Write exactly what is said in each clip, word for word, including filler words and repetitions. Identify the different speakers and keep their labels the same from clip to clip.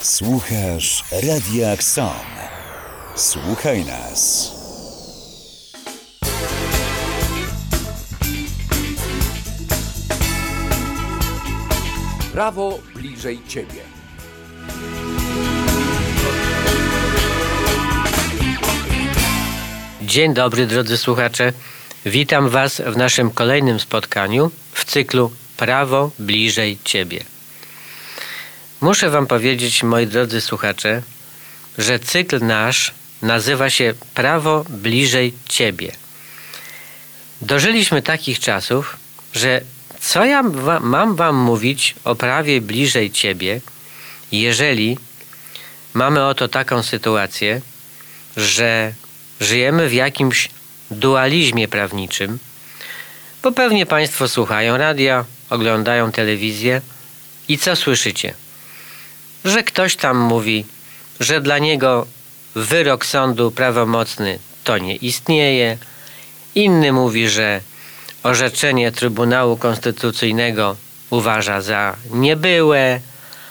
Speaker 1: Słuchasz Radia Kson. Słuchaj nas.
Speaker 2: Prawo bliżej Ciebie.
Speaker 3: Dzień dobry, drodzy słuchacze. Witam Was w naszym kolejnym spotkaniu w cyklu Prawo bliżej Ciebie. Muszę Wam powiedzieć, moi drodzy słuchacze, że cykl nasz nazywa się Prawo bliżej Ciebie. Dożyliśmy takich czasów, że co ja wa- mam Wam mówić o prawie bliżej Ciebie, jeżeli mamy oto taką sytuację, że żyjemy w jakimś dualizmie prawniczym, bo pewnie Państwo słuchają radia, oglądają telewizję i co słyszycie? Że ktoś tam mówi, że dla niego wyrok sądu prawomocny to nie istnieje, inny mówi, że orzeczenie Trybunału Konstytucyjnego uważa za niebyłe,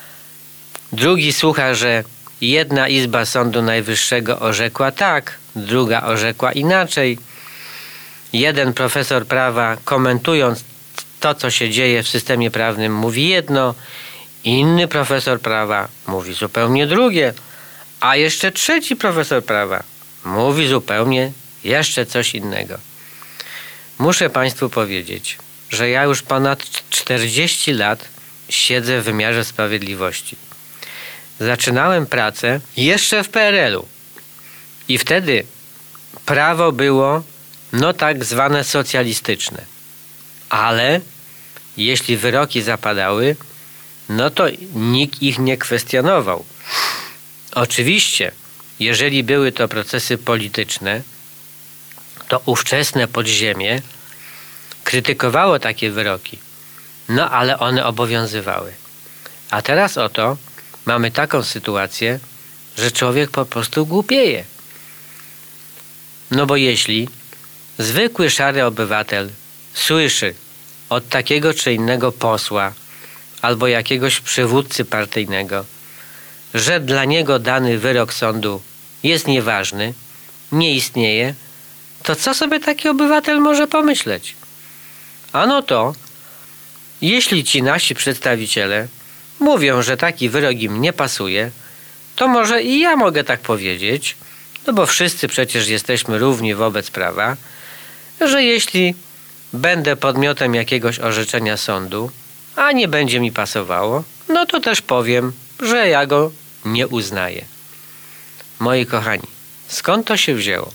Speaker 3: drugi słucha, że jedna izba Sądu Najwyższego orzekła tak, druga orzekła inaczej. Jeden profesor prawa, komentując to, co się dzieje w systemie prawnym, mówi jedno, inny profesor prawa mówi zupełnie drugie, a jeszcze trzeci profesor prawa mówi zupełnie jeszcze coś innego. Muszę Państwu powiedzieć, że ja już ponad czterdzieści lat siedzę w wymiarze sprawiedliwości. Zaczynałem pracę jeszcze w P R L u i wtedy prawo było no tak zwane socjalistyczne, ale jeśli wyroki zapadały, no to nikt ich nie kwestionował. Oczywiście, jeżeli były to procesy polityczne, to ówczesne podziemie krytykowało takie wyroki, no ale one obowiązywały. A teraz oto mamy taką sytuację, że człowiek po prostu głupieje. No bo jeśli zwykły szary obywatel słyszy od takiego czy innego posła albo jakiegoś przywódcy partyjnego, że dla niego dany wyrok sądu jest nieważny, nie istnieje, to co sobie taki obywatel może pomyśleć? Ano to, jeśli ci nasi przedstawiciele mówią, że taki wyrok im nie pasuje, to może i ja mogę tak powiedzieć, no bo wszyscy przecież jesteśmy równi wobec prawa, że jeśli będę podmiotem jakiegoś orzeczenia sądu, a nie będzie mi pasowało, no to też powiem, że ja go nie uznaję. Moi kochani, skąd to się wzięło?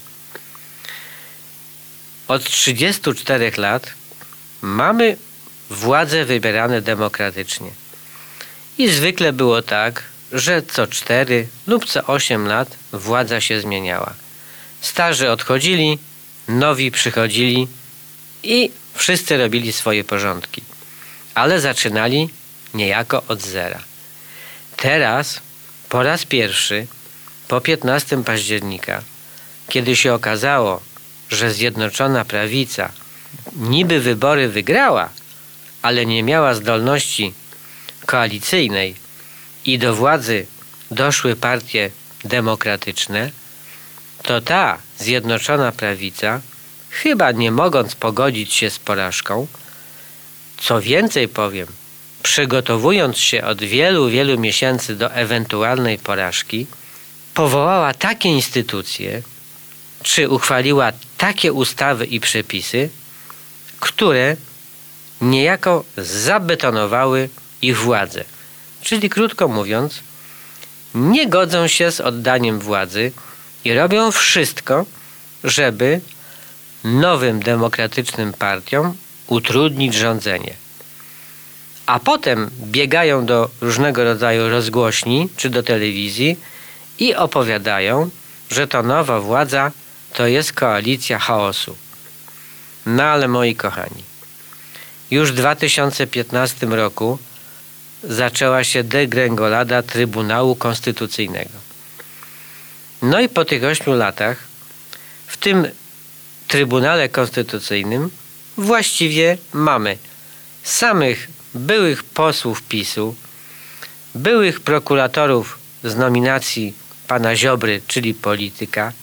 Speaker 3: Od trzydziestu czterech lat mamy władze wybierane demokratycznie. I zwykle było tak, że co cztery lub co osiem lat władza się zmieniała. Starzy odchodzili, nowi przychodzili i wszyscy robili swoje porządki. Ale zaczynali niejako od zera. Teraz, po raz pierwszy, po piętnastego października, kiedy się okazało, że Zjednoczona Prawica niby wybory wygrała, ale nie miała zdolności koalicyjnej i do władzy doszły partie demokratyczne, to ta Zjednoczona Prawica, chyba nie mogąc pogodzić się z porażką, co więcej powiem, przygotowując się od wielu, wielu miesięcy do ewentualnej porażki, powołała takie instytucje, czy uchwaliła takie ustawy i przepisy, które niejako zabetonowały ich władzę. Czyli krótko mówiąc, nie godzą się z oddaniem władzy i robią wszystko, żeby nowym demokratycznym partiom utrudnić rządzenie. A potem biegają do różnego rodzaju rozgłośni czy do telewizji i opowiadają, że to nowa władza to jest koalicja chaosu. No ale moi kochani, już w dwa tysiące piętnastym roku zaczęła się degrengolada Trybunału Konstytucyjnego. No i po tych ośmiu latach w tym Trybunale Konstytucyjnym właściwie mamy samych byłych posłów PiSu, byłych prokuratorów z nominacji pana Ziobry, czyli polityka,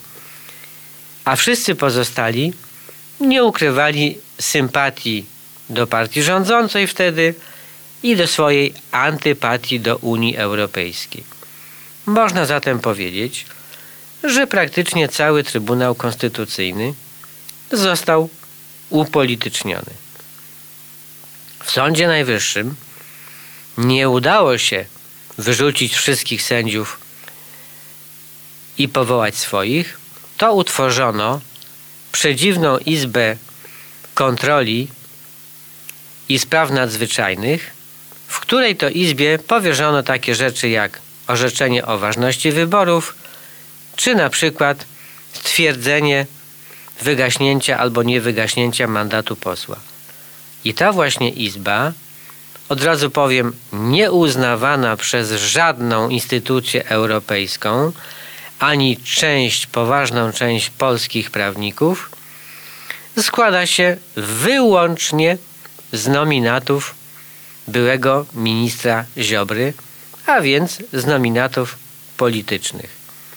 Speaker 3: a wszyscy pozostali nie ukrywali sympatii do partii rządzącej wtedy i do swojej antypatii do Unii Europejskiej. Można zatem powiedzieć, że praktycznie cały Trybunał Konstytucyjny został upolityczniony. W Sądzie Najwyższym nie udało się wyrzucić wszystkich sędziów i powołać swoich, to utworzono przedziwną Izbę Kontroli i Spraw Nadzwyczajnych, w której to izbie powierzono takie rzeczy jak orzeczenie o ważności wyborów, czy na przykład stwierdzenie wygaśnięcia albo niewygaśnięcia mandatu posła. I ta właśnie izba, od razu powiem, nieuznawana przez żadną instytucję europejską, ani część, poważną część polskich prawników, składa się wyłącznie z nominatów byłego ministra Ziobry, a więc z nominatów politycznych.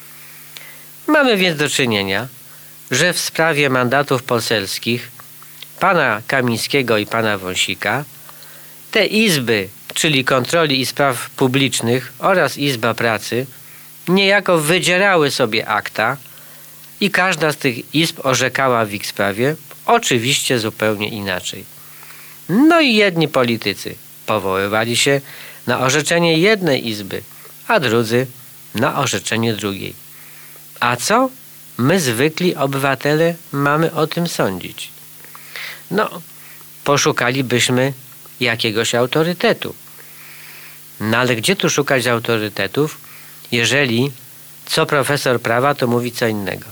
Speaker 3: Mamy więc do czynienia, że w sprawie mandatów poselskich pana Kamińskiego i pana Wąsika te izby, czyli Kontroli i Spraw Publicznych oraz Izba Pracy, niejako wydzierały sobie akta i każda z tych izb orzekała w ich sprawie, oczywiście zupełnie inaczej. No i jedni politycy powoływali się na orzeczenie jednej izby, a drudzy na orzeczenie drugiej. A co my, zwykli obywatele, mamy o tym sądzić? No, poszukalibyśmy jakiegoś autorytetu. No ale gdzie tu szukać autorytetów, jeżeli co profesor prawa, to mówi co innego?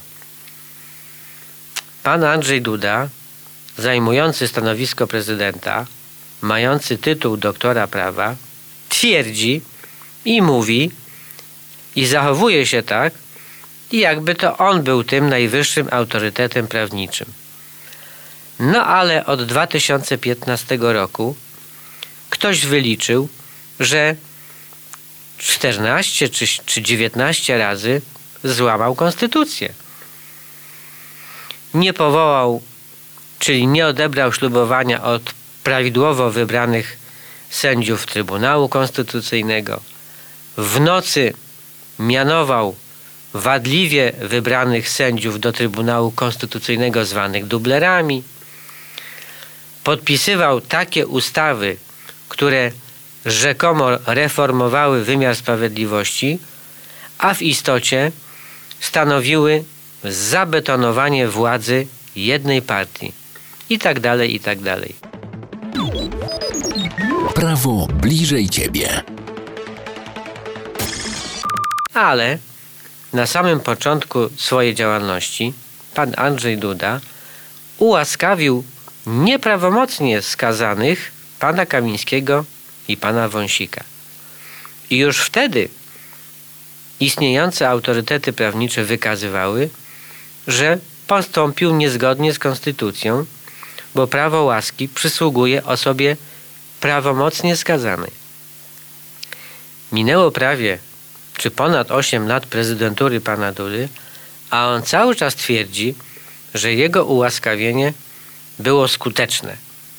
Speaker 3: Pan Andrzej Duda, zajmujący stanowisko prezydenta, mający tytuł doktora prawa, twierdzi i mówi i zachowuje się tak, jakby to on był tym najwyższym autorytetem prawniczym. No ale od dwa tysiące piętnastego roku ktoś wyliczył, że czternaście czy, czy dziewiętnaście razy złamał konstytucję. Nie powołał, czyli nie odebrał ślubowania od prawidłowo wybranych sędziów Trybunału Konstytucyjnego. W nocy mianował wadliwie wybranych sędziów do Trybunału Konstytucyjnego zwanych dublerami. Podpisywał takie ustawy, które rzekomo reformowały wymiar sprawiedliwości, a w istocie stanowiły zabetonowanie władzy jednej partii. I tak dalej, i tak dalej.
Speaker 1: Prawo bliżej ciebie.
Speaker 3: Ale na samym początku swojej działalności pan Andrzej Duda ułaskawił nieprawomocnie skazanych pana Kamińskiego i pana Wąsika. I już wtedy istniejące autorytety prawnicze wykazywały, że postąpił niezgodnie z konstytucją, bo prawo łaski przysługuje osobie prawomocnie skazanej. Minęło prawie czy ponad osiem lat prezydentury pana Dudy, a on cały czas twierdzi, że jego ułaskawienie było skuteczne.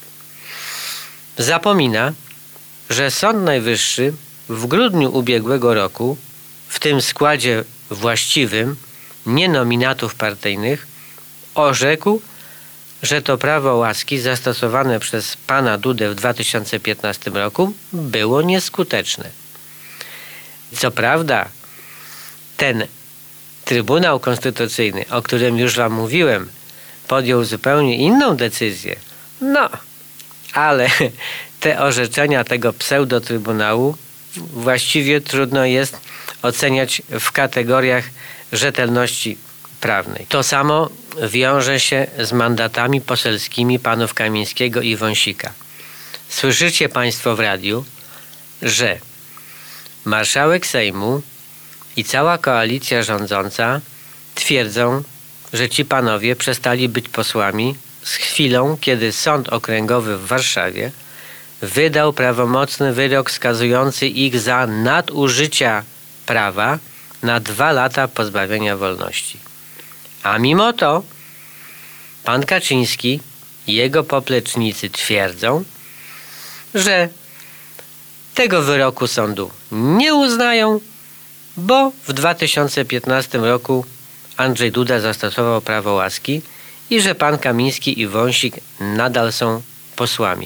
Speaker 3: Zapomina, że Sąd Najwyższy w grudniu ubiegłego roku w tym składzie właściwym, nie nominatów partyjnych, orzekł, że to prawo łaski zastosowane przez pana Dudę w dwa tysiące piętnastym roku było nieskuteczne. Co prawda, ten Trybunał Konstytucyjny, o którym już wam mówiłem, podjął zupełnie inną decyzję. No, ale te orzeczenia tego pseudotrybunału właściwie trudno jest oceniać w kategoriach rzetelności prawnej. To samo wiąże się z mandatami poselskimi panów Kamińskiego i Wąsika. Słyszycie państwo w radiu, że marszałek Sejmu i cała koalicja rządząca twierdzą, że ci panowie przestali być posłami z chwilą, kiedy Sąd Okręgowy w Warszawie wydał prawomocny wyrok skazujący ich za nadużycia prawa na dwa lata pozbawienia wolności. A mimo to pan Kaczyński i jego poplecznicy twierdzą, że tego wyroku sądu nie uznają, bo w dwa tysiące piętnastym roku Andrzej Duda zastosował prawo łaski i że pan Kamiński i Wąsik nadal są posłami.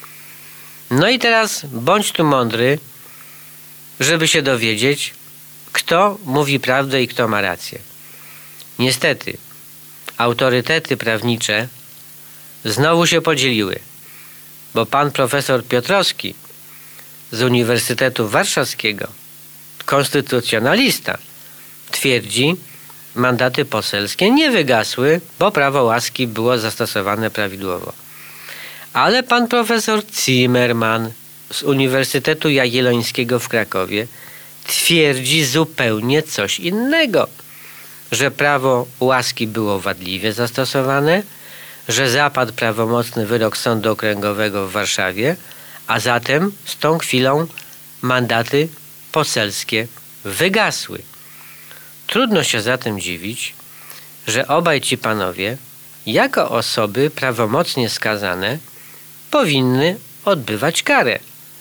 Speaker 3: No i teraz bądź tu mądry, żeby się dowiedzieć, kto mówi prawdę i kto ma rację. Niestety, autorytety prawnicze znowu się podzieliły, bo pan profesor Piotrowski z Uniwersytetu Warszawskiego, konstytucjonalista, twierdzi, mandaty poselskie nie wygasły, bo prawo łaski było zastosowane prawidłowo. Ale pan profesor Zimmerman z Uniwersytetu Jagiellońskiego w Krakowie twierdzi zupełnie coś innego, że prawo łaski było wadliwie zastosowane, że zapadł prawomocny wyrok Sądu Okręgowego w Warszawie, a zatem z tą chwilą mandaty poselskie wygasły. Trudno się zatem dziwić, że obaj ci panowie, jako osoby prawomocnie skazane, powinny odbywać karę.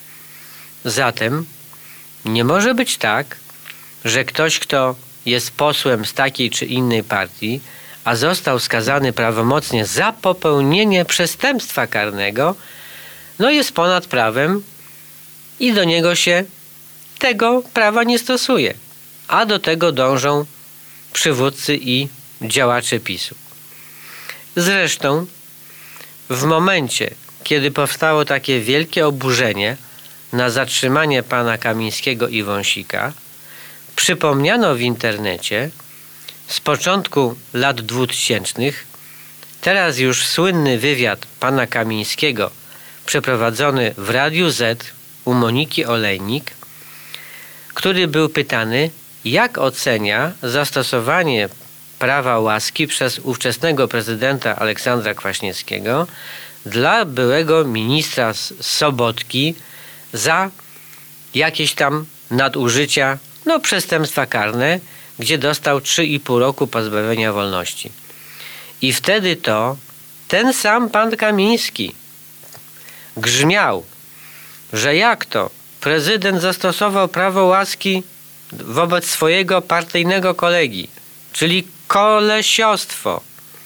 Speaker 3: Zatem nie może być tak, że ktoś, kto jest posłem z takiej czy innej partii, a został skazany prawomocnie za popełnienie przestępstwa karnego, no jest ponad prawem i do niego się tego prawa nie stosuje. A do tego dążą przywódcy i działacze PiSu. Zresztą w momencie, kiedy powstało takie wielkie oburzenie na zatrzymanie pana Kamińskiego i Wąsika, przypomniano w internecie z początku lat dwutysięcznych teraz już słynny wywiad pana Kamińskiego przeprowadzony w Radiu Z u Moniki Olejnik, który był pytany, jak ocenia zastosowanie prawa łaski przez ówczesnego prezydenta Aleksandra Kwaśniewskiego dla byłego ministra Sobotki za jakieś tam nadużycia, no przestępstwa karne, gdzie dostał trzy i pół roku pozbawienia wolności. I wtedy to ten sam pan Kamiński grzmiał, że jak to prezydent zastosował prawo łaski wobec swojego partyjnego kolegi, czyli kolesiostwo,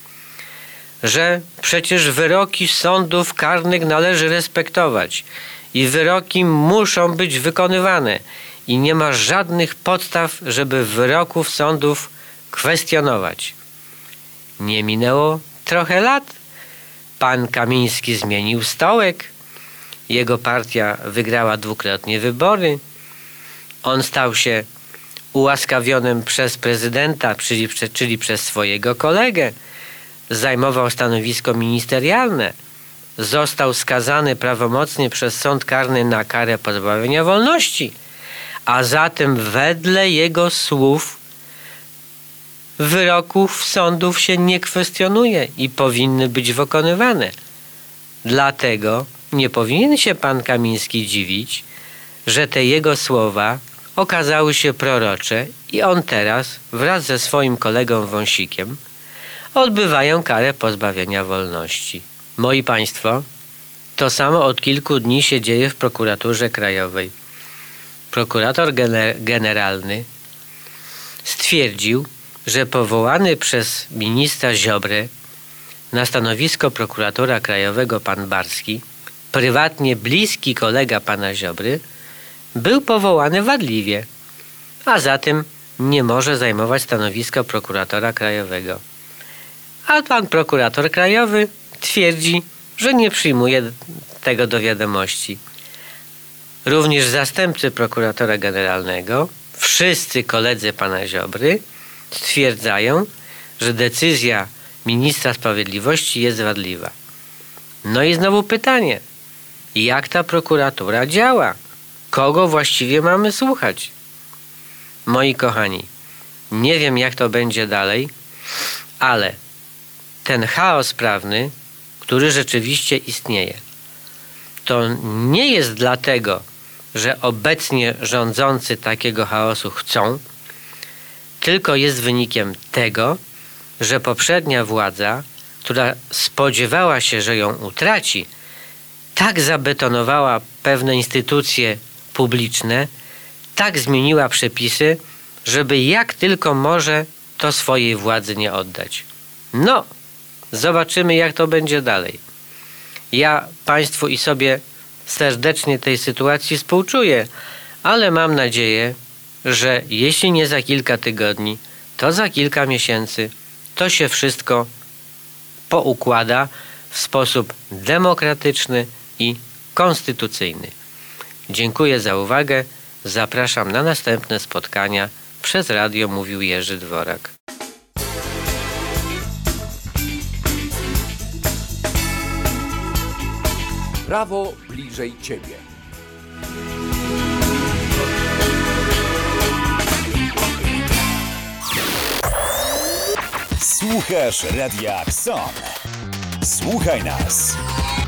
Speaker 3: że przecież wyroki sądów karnych należy respektować i wyroki muszą być wykonywane i nie ma żadnych podstaw, żeby wyroków sądów kwestionować. Nie minęło trochę lat, pan Kamiński zmienił stołek, jego partia wygrała dwukrotnie wybory, on stał się ułaskawionym przez prezydenta, czyli, czyli przez swojego kolegę, zajmował stanowisko ministerialne, został skazany prawomocnie przez sąd karny na karę pozbawienia wolności, a zatem wedle jego słów wyroków sądów się nie kwestionuje i powinny być wykonywane. Dlatego nie powinien się pan Kamiński dziwić, że te jego słowa okazały się prorocze i on teraz wraz ze swoim kolegą Wąsikiem odbywają karę pozbawienia wolności. Moi państwo, to samo od kilku dni się dzieje w prokuraturze krajowej. Prokurator gener- generalny stwierdził, że powołany przez ministra Ziobrę na stanowisko prokuratora krajowego pan Barski, prywatnie bliski kolega pana Ziobry, był powołany wadliwie, a zatem nie może zajmować stanowiska prokuratora krajowego. A pan prokurator krajowy twierdzi, że nie przyjmuje tego do wiadomości. Również zastępcy prokuratora generalnego, wszyscy koledzy pana Ziobry, stwierdzają, że decyzja ministra sprawiedliwości jest wadliwa. No i znowu pytanie, jak ta prokuratura działa? Kogo właściwie mamy słuchać? Moi kochani, nie wiem jak to będzie dalej, ale ten chaos prawny, który rzeczywiście istnieje, to nie jest dlatego, że obecnie rządzący takiego chaosu chcą, tylko jest wynikiem tego, że poprzednia władza, która spodziewała się, że ją utraci, tak zabetonowała pewne instytucje publiczne, tak zmieniła przepisy, żeby jak tylko może to swojej władzy nie oddać. No, zobaczymy, jak to będzie dalej. Ja Państwu i sobie serdecznie tej sytuacji współczuję, ale mam nadzieję, że jeśli nie za kilka tygodni, to za kilka miesięcy to się wszystko poukłada w sposób demokratyczny i konstytucyjny. Dziękuję za uwagę. Zapraszam na następne spotkania. Przez radio mówił Jerzy Dworak.
Speaker 1: Prawo bliżej Ciebie.
Speaker 2: Słuchasz Radia Kson. Słuchaj nas.